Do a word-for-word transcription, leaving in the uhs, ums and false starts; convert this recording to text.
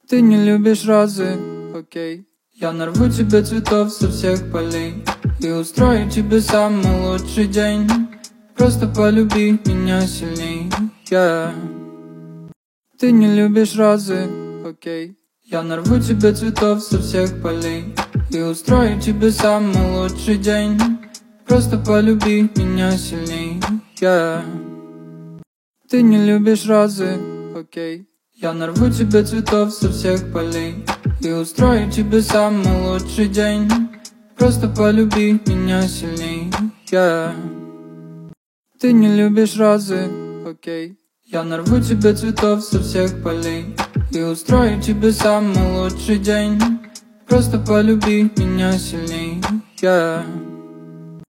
Ты не любишь розы, окей. Я нарву тебе цветов со всех полей и устрою тебе самый лучший день. Просто полюби меня сильней, yeah. Ты не любишь розы, окей. Я нарву тебе цветов со всех полей и устрою тебе самый лучший день. Просто полюби меня сильней, yeah. Ты не любишь розы, окей. Я нарву тебе цветов со всех полей и устрою тебе самый лучший день. Просто полюби меня сильней, yeah. Ты не любишь розы, окей. Я нарву тебе цветов со всех полей и устрою тебе самый лучший день. Просто полюби меня сильней, yeah.